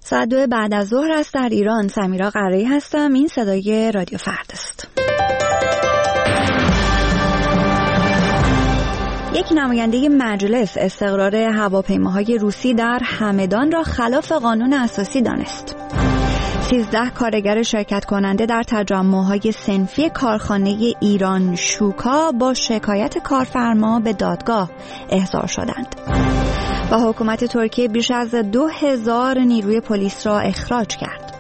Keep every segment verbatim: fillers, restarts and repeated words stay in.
ساعت دو بعد از ظهر است در ایران. سمیرا قره‌ای هستم. این صدای رادیو فردا است. یک نماینده مجلس استقرار هواپیماهای روسی در همدان را خلاف قانون اساسی دانست. سیزده کارگر شرکت کننده در تجمع‌های صنفی کارخانه ایران شوکا با شکایت کارفرما به دادگاه احضار شدند. و حکومت ترکیه بیش از دو هزار نیروی پلیس را اخراج کرد.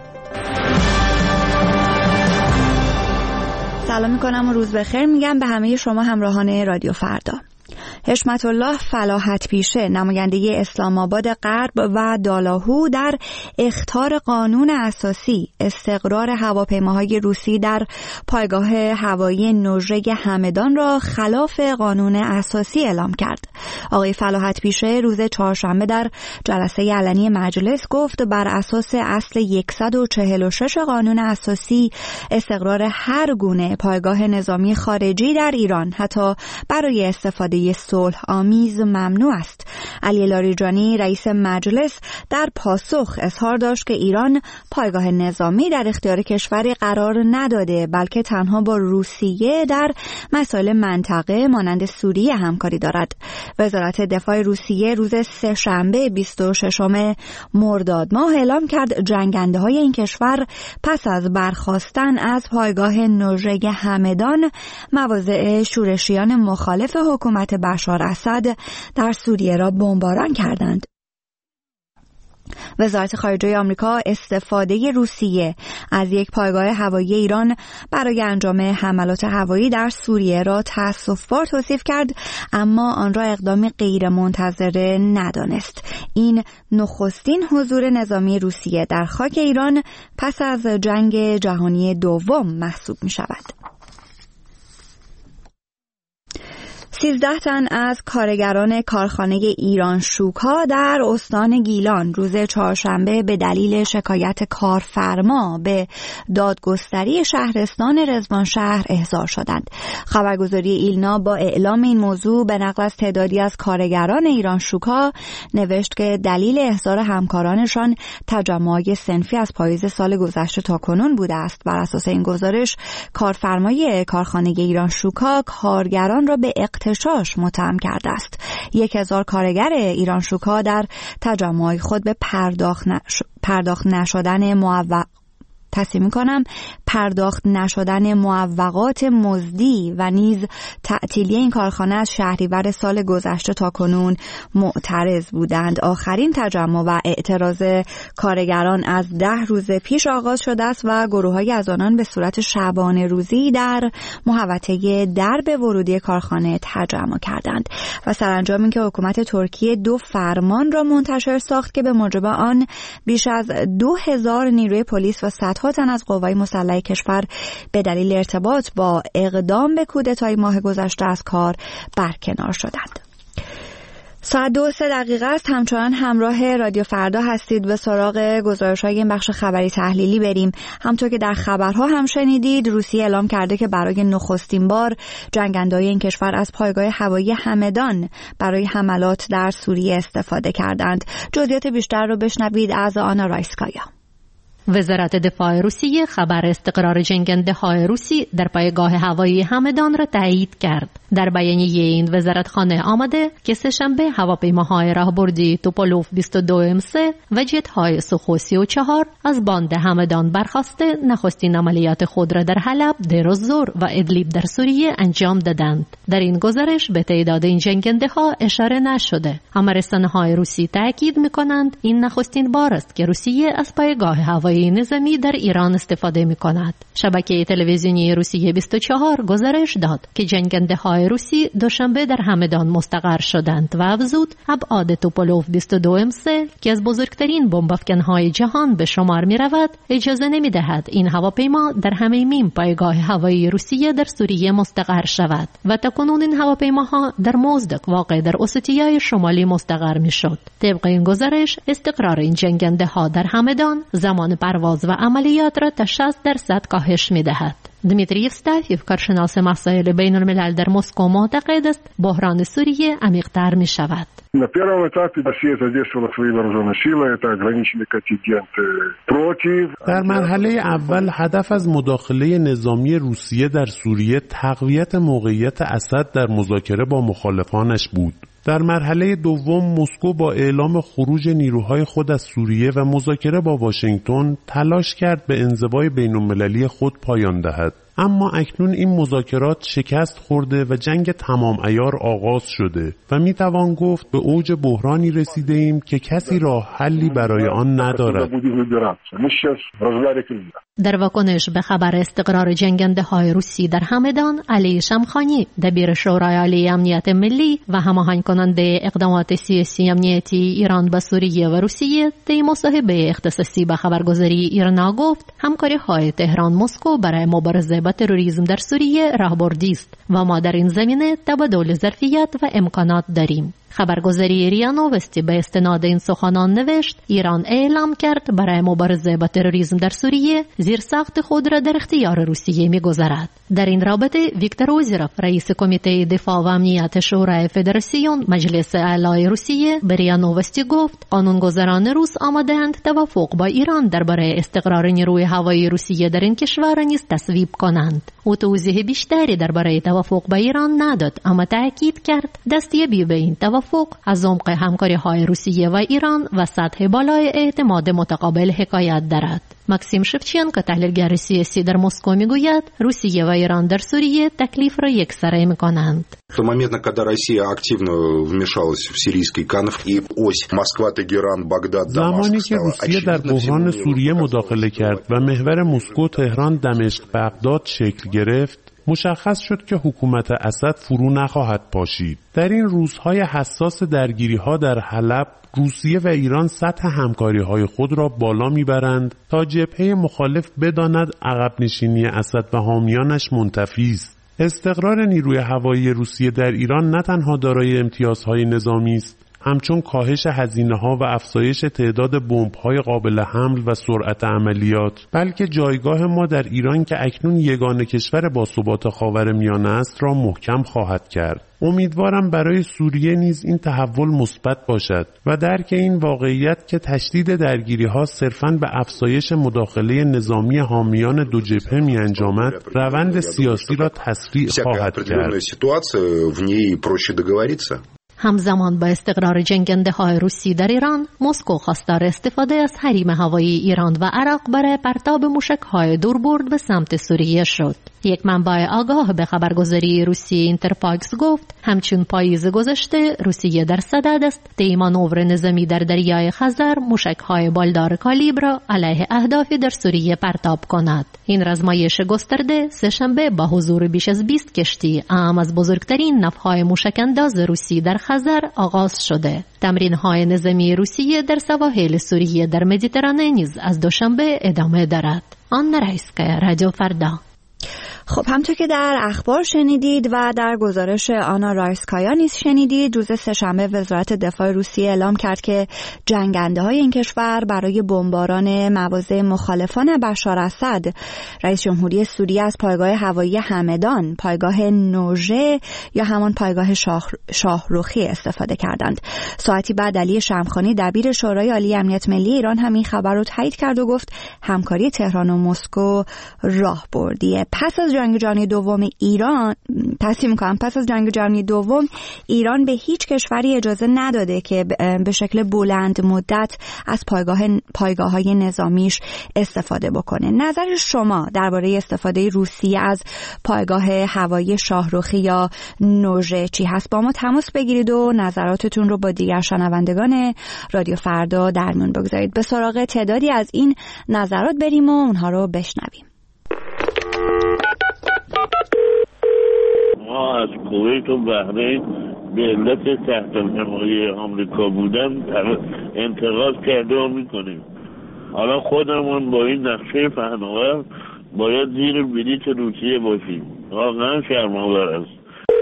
سلام میکنم و روز بخیر میگم به همه شما همراهان رادیو فردا. حشمت الله فلاحت پیشه نماینده اسلام آباد غرب و دالاهو در اخطار قانون اساسی استقرار هواپیماهای روسی در پایگاه هوایی نوژه همدان را خلاف قانون اساسی اعلام کرد. آقای فلاحت پیشه روز چهارشنبه در جلسه علنی مجلس گفت بر اساس اصل صد و چهل و شش قانون اساسی استقرار هر گونه پایگاه نظامی خارجی در ایران حتی برای استفاده صلح آمیز ممنوع است. علی لاریجانی رئیس مجلس در پاسخ اظهار داشت که ایران پایگاه نظامی در اختیار کشوری قرار نداده بلکه تنها با روسیه در مسائل منطقه مانند سوریه همکاری دارد. وزارت دفاع روسیه روز سه‌شنبه بیست و ششم مرداد ماه اعلام کرد جنگنده های این کشور پس از برخاستن از پایگاه نوژه همدان مواضع شورشیان مخالف حکومت بشار اسد در سوریه را بمباران کردند. وزارت خارجه آمریکا استفاده روسیه از یک پایگاه هوایی ایران برای انجام حملات هوایی در سوریه را تأسف‌بار توصیف کرد، اما آن را اقدامی غیر منتظره ندانست. این نخستین حضور نظامی روسیه در خاک ایران پس از جنگ جهانی دوم محسوب می شود. سیزده تن از کارگران کارخانه ایران شوکا در استان گیلان روز چهارشنبه به دلیل شکایت کارفرما به دادگستری شهرستان رضوانشهر احضار شدند. خبرگزاری ایلنا با اعلام این موضوع به نقل از تعدادی از کارگران ایران شوکا نوشت که دلیل احضار همکارانشان تجمع‌های صنفی از پاییز سال گذشته تا کنون بوده است. بر اساس این گزارش کارفرمای کارخانه ایران شوکا کارگران را به اغتشاش متهم کرده است. یک هزار کارگر ایران شوکا در تجمع خود به پرداخت نش... پرداخت نشدن معوق تصمیم کنم پرداخت نشدن معوقات مزدی و نیز تعطیلی این کارخانه از شهریور سال گذشته تا کنون معترض بودند. آخرین تجمع و اعتراض کارگران از ده روز پیش آغاز شده است و گروه‌های از آنان به صورت شبانه روزی در محوطه درب ورودی کارخانه تجمع کردند و سرانجام اینکه حکومت ترکیه دو فرمان را منتشر ساخت که به موجب آن بیش از دو هزار نیروی پلیس و صدها تن از قوای مسلح کشور به دلیل ارتباط با اقدام به کودتای ماه گذشته از کار برکنار شدند. ساعت دو و سه دقیقه است. همچنان همراه رادیو فردا هستید. به سراغ گزارش‌های این بخش خبری تحلیلی بریم. همطور که در خبرها هم شنیدید روسیه اعلام کرده که برای نخستین بار جنگنده‌های این کشور از پایگاه هوایی همدان برای حملات در سوریه استفاده کردند. جزئیات بیشتر رو بشنوید از آنا رایسکایا. وزارت دفاع روسیه خبر استقرار جنگنده‌های روسی در پایگاه هوایی همدان را تایید کرد. در بیانیه این وزارتخانه آمده که سه‌شنبه هواپیماهای راهبردی توپولوف بیست و دو ام سه و جت‌های سوخو سی و چهار از باند همدان برخاسته نخستین عملیات خود را در حلب، دیر الزور و ادلیب در سوریه انجام دادند. در این گزارش به تعداد این جنگنده‌ها اشاره نشده. اما رسانه‌های روسی تاکید می‌کنند این نخستین بار است که روسیه از پایگاه هوایی نظامی در ایران استفاده می‌کند. شبکه تلویزیونی روسیه بیست و چهار گزارش داد که جنگنده‌های روسی دوشنبه در همدان مستقر شدند و افزود ابعاد توپولوف بیست و دو ام سه که از بزرگترین بمب‌افکن‌های جهان به شمار می‌رود اجازه نمی‌دهد این هواپیما در حمیمیم پایگاه هوایی روسیه در سوریه مستقر شود و تاکنون این هواپیماها در موزدق واقع در اوستیای شمالی مستقر می‌شد. طبق این گزارش استقرار این جنگنده‌ها در همدان زمان پرواز و عملیات را تا شصت درصد کاهش می‌دهد. دمیتری یفستافیف کارشناس مسائل بین الملل در مسکو معتقد است بحران سوریه عمیق‌تر می شود. На первом этапе Россия задействовала свои вооруженные силы, это ограниченный контингент против. در مرحله اول هدف از مداخله نظامی روسیه در سوریه تقویت موقعیت اسد در مذاکره با مخالفانش بود. در مرحله دوم مسکو با اعلام خروج نیروهای خود از سوریه و مذاکره با واشنگتن تلاش کرد به انزوای بین‌المللی خود پایان دهد. اما اکنون این مذاکرات شکست خورده و جنگ تمام عیار آغاز شده و می توان گفت به اوج بحرانی رسیده ایم که کسی راه حلی برای آن ندارد. در واکنش به خبر استقرار جنگنده های روسی در همدان، علی شمخانی دبیر شورای عالی امنیت ملی و هماهنگ کننده اقدامات سیاسی امنیتی ایران با سوریه و روسیه طی مصاحبه اختصاصی با خبرگزاری ایرنا گفت همکاری های تهران مسکو برای مبارزه با تروریسم در سوریه راهبردی است و ما در این زمینه تبادل ظرفیت و امکانات داریم. خبرگزاری ریا نوستی به استناد این سخنان نوشت ایران اعلام کرد برای مبارزه با تروریسم در سوریه زیرساخت خود را در اختیار روسیه می‌گذارد. در این رابطه ویکتور اوزیروف رئیس کمیته دفاع و امنیت شورای فدراسیون مجلس اعلای روسیه به ریا نوستی گفت قانونگذاران روس آماده‌اند توافق با ایران درباره استقرار نیروی هوایی روسیه در این کشور نیز تصویب کنند. او توضیح بیشتری درباره توافق با ایران نداد، اما تاکید کرد دستیابی به این توافق از عمق همکاری های روسیه و ایران و سطح بالای اعتماد متقابل حکایت دارد. ماکسیم شفچینکو تحلیلگر سیاسی در مسکو میگوید روسیه و ایران در سوریه تکلیف را یکسره میکنند. В тот момент, когда Россия активно вмешалась в сирийский конфликт и ось Москва, Тегеран, Багдад, زمانی که روسیه در بحران سوریه مداخله کرد و محور مسکو، تهران، دمشق، بغداد شکل گرفت، مشخص شد که حکومت اسد فرو نخواهد پاشید. در این روزهای حساس درگیری‌ها در حلب، روسیه و ایران سطح همکاری‌های خود را بالا می‌برند تا جبهه مخالف بداند عقب نشینی اسد و حامیانش منتفی است. استقرار نیروی هوایی روسیه در ایران نه تنها دارای امتیازهای نظامی است، همچون کاهش هزینه‌ها و افزایش تعداد بمب‌های قابل حمل و سرعت عملیات، بلکه جایگاه ما در ایران که اکنون یگانه کشور باثبات خاورمیانه است را محکم خواهد کرد. امیدوارم برای سوریه نیز این تحول مثبت باشد و درک این واقعیت که تشدید درگیری‌ها صرفاً به افزایش مداخله نظامی حامیان دو جبهه می‌انجامد، روند سیاسی را تسریع خواهد کرد. همزمان با استقرار جنگنده های روسی در ایران، مسکو خواستار استفاده از حریم هوایی ایران و عراق برای پرتاب موشک های دوربرد به سمت سوریه شد. یک منبع آگاه به خبرگزاری روسی اینترفاکس گفت همچون پاییز گذشته روسیه در صدد است طی مانور نظامی در دریای خزر موشک های بالدار کالیبر علیه اهدافی در سوریه پرتاب کند. این رزمایش گسترده سه‌شنبه با حضور بیش از بیست کشتی اهم از بزرگترین نفهای موشک انداز روسی در خزر آغاز شده. تمرین های نظامی روسیه در سواحل سوریه در مدیترانه نیز از دوشنبه ادامه دارد. آن رئیسکای رادیو فردا. خب همونطور که در اخبار شنیدید و در گزارش آنا رایسکایا نیز شنیدید، روز سه‌شنبه وزارت دفاع روسیه اعلام کرد که جنگنده های این کشور برای بمباران مواضع مخالفان بشار اسد رئیس جمهوری سوریه از پایگاه هوایی همدان، پایگاه نوژه یا همان پایگاه شاه شاهروخی استفاده کردند. ساعتی بعد علی شمخانی دبیر شورای عالی امنیت ملی ایران هم این خبر رو تایید کرد و گفت همکاری تهران و مسکو راهبردیه. پس از جنگ جهانی دوم ایران تصمیم می‌کنم پس از جنگ جهانی دوم ایران به هیچ کشوری اجازه نداده که به شکل بلند مدت از پایگاه پایگاه‌های نظامیش استفاده بکنه. نظر شما درباره استفاده روسیه از پایگاه هوایی شاهروخی یا نوژه چی هست؟ با ما تماس بگیرید و نظراتتون رو با دیگر شنوندگان رادیو فردا در میون بگذارید. به سراغ تعدادی از این نظرات بریم و اونها رو بشنویم. ما از کویت و بحرین به علت تحت حمایه آمریکا بودن انتقاد کرده و میکنیم. حالا خودمون با این نقشه پهناور باید زیر بلیط روسیه باشیم. واقعا شرم‌آور است.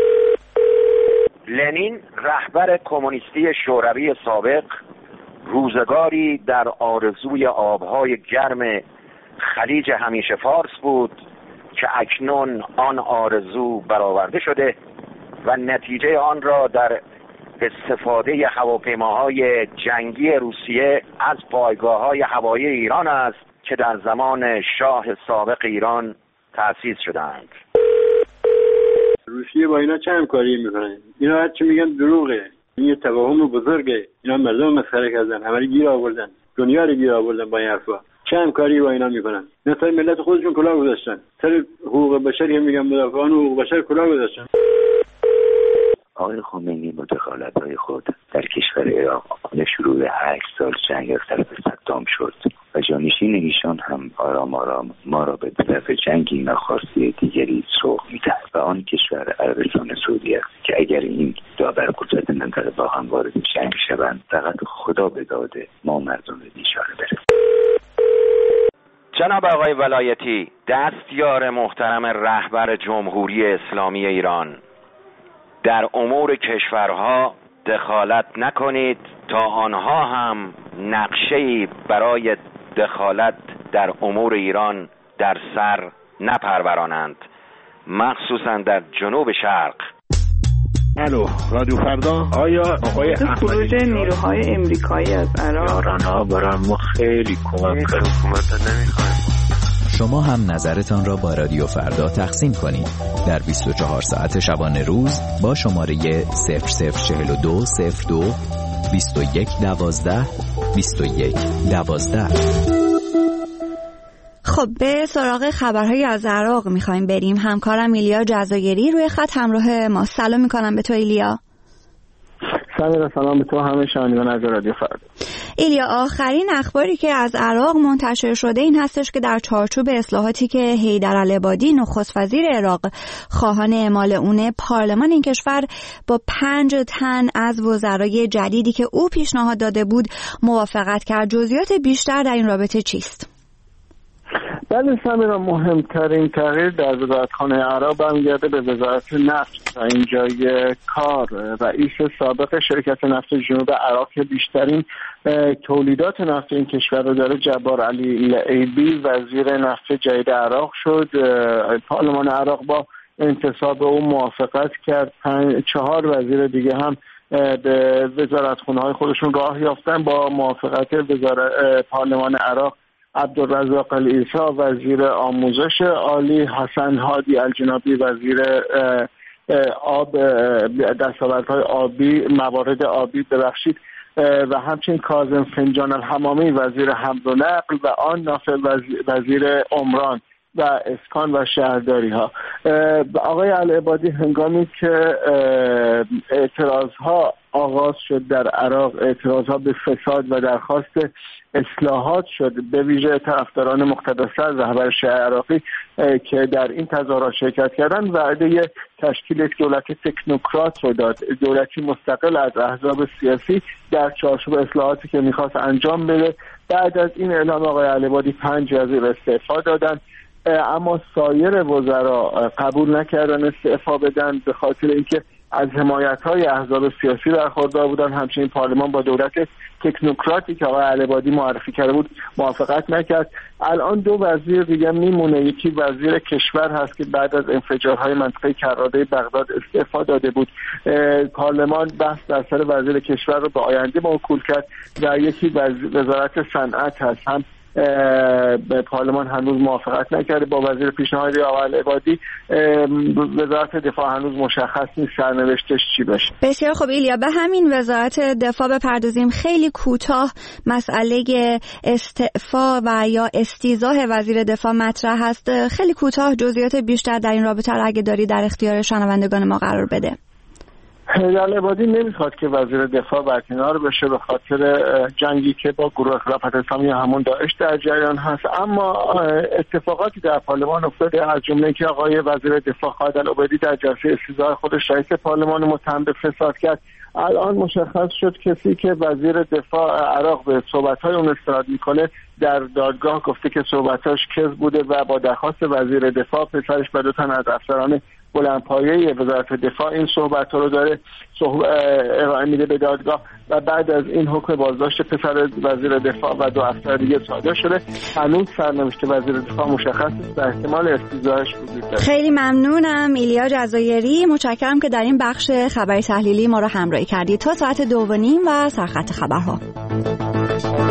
لنین رهبر کمونیستی شوروی سابق روزگاری در آرزوی آبهای گرم خلیج همیشه فارس بود که اکنون آن آرزو برآورده شده و نتیجه آن را در استفاده هواپیماهای جنگی روسیه از پایگاه‌های هوایی ایران است که در زمان شاه سابق ایران تأسیس شدند. روسیه با اینا چه همکاری میکنن؟ اینا هر چی میگن دروغه. این یه توهم بزرگه. اینا مردم مسخره کردن، همه گیر آوردن، دنیا رو گیر آوردن با این حرفا. چه همکاری با اینا میکنن؟ اینا سر ملت خودشون کلاه گذاشتن. سر حقوق بشر هم میگن مدافعان حقوق بشر کلاه گذاشتن. آقای خمینی با دخالت‌های خود در کشور عراق به شروع هشت سال جنگ از طرف صدام شد و جانشین ایشان هم آرام آرام ما را به طرف جنگی ناخواسته دیگری سوق می‌دهد و آن کشور عربستان سعودی است که اگر این دو برقدرت منطقه با هم وارد جنگ شوند فقط خدا به داد ما مردم بیچاره برسد. جناب آقای ولایتی، دستیار محترم رهبر جمهوری اسلامی ایران، در امور کشورها دخالت نکنید تا آنها هم نقشه‌ای برای دخالت در امور ایران در سر نپرورانند، مخصوصا در جنوب شرق. الو رادیو فردا. آیا آقای خروج نیروهای امریکایی از عراق یاران‌ها برای ما خیلی کمک کرد. حکومت نمیخوایم. شما هم نظرتان را با رادیو فردا تقسیم کنید در بیست و چهار ساعت شبانه روز با شماره صفر صفر چهل و دو صفر دو بیست و یک دوازده بیست و یک دوازده. خب به سراغ خبرهای از عراق میخوایم بریم. همکارم ایلیا جزایری روی خط همراه ما. سلام میکنم به تو ایلیا. سلام سلام به تو همه شنوندگان از رادیو فردا. ایلیا، آخرین اخباری که از عراق منتشر شده این هستش که در چارچوب اصلاحاتی که حیدرالعبادی نخست وزیر عراق خواهان اعمال اونه، پارلمان این کشور با پنج تن از وزرای جدیدی که او پیشنهاد داده بود موافقت کرد. جزئیات بیشتر در این رابطه چیست؟ بله سمیرا، مهمترین تغییر در وزارتخانه عراق برمیگرده به وزارت نفت و اینجای کار. رئیس سابق شرکت نفت جنوب عراق که بیشترین تولیدات نفت این کشور رو داره، جبار علی لعیبی، وزیر نفت جدید عراق شد. پارلمان عراق با انتصاب او موافقت کرد. چهار وزیر دیگه هم به وزارتخانه های خودشون راه یافتن. با موافقت وزارت پارلمان عراق، عبدالرزاق العیسی وزیر آموزش عالی، حسن هادی الجنابی وزیر آب دستاوردهای آبی موارد آبی ببخشید و همچنین کاظم فنجان الحمامی وزیر حمل و نقل و آن نافع وزیر عمران و اسکان و شهرداری ها. آقای العبادی هنگامی که اعتراض ها آغاز شد در عراق، اعتراض ها به فساد و درخواست اصلاحات شد، به ویژه طرفداران مقتدس‌تر رهبر شیعه عراقی که در این تظاهرات شرکت کردند، وعده تشکیل یک دولت تکنوکرات رو داد، دولتی مستقل از احزاب سیاسی در چارچوب اصلاحاتی که میخواست انجام بده. بعد از این اعلام آقای العبادی پنج وزیر استعفا دادن، اما سایر وزرا قبول نکردن استعفا بدن به خاطر اینکه از حمایت‌های احزاب سیاسی برخوردار بودن. همچنین پارلمان با دولت تکنوکراتی که آقای العبادی معرفی کرده بود موافقت نکرد. الان دو وزیر دیگه میمونه. یکی وزیر کشور هست که بعد از انفجارهای منطقه کراده بغداد استعفا داده بود. پارلمان بحث در سر وزیر کشور رو به آینده موکول کرد و یکی وزارت صنعت هست، هم به پارلمان هنوز موافقت نکرده با وزیر پیشنهادی آقای العبادی. وزارت دفاع هنوز مشخص نیست سرنوشتش چی بشه. بسیار خب ایلیا، به همین وزارت دفاع بپردازیم. خیلی کوتاه مسئله استعفا و یا استیضاح وزیر دفاع مطرح هست. خیلی کوتاه جزئیات بیشتر در این رابطه را اگه داری در اختیار شنوندگان ما قرار بده. العبادی نمیخواد که وزیر دفاع برکنار بشه به خاطر جنگی که با گروه خلافت اسلامی همون داعش در جریان هست، اما اتفاقاتی در پارلمان افتاده، از جمله که آقای وزیر دفاع خالد العبیدی در جلسه استیضاح خودش رئیس پارلمان متهم به فساد کرد. الان مشخص شد کسی که وزیر دفاع عراق به صحبت‌های اون استناد میکنه در دادگاه گفته که صحبتاش کذب بوده و با درخواست وزیر دفاع پسرش و دو تن از افسران بلندپایه وزارت دفاع این صحبت رو داره ارائه میده به دادگاه و بعد از این حکم بازداشت پسر وزیر دفاع و دو افسر دیگه صادر شده. هنوز سرنوشت وزیر دفاع مشخص است و احتمال استیضاحش وجود داره. خیلی ممنونم ایلیا جزایری، متشکرم که در این بخش خبری تحلیلی ما رو همراهی کردید. تا ساعت دو و نیم و سرخط خبرها.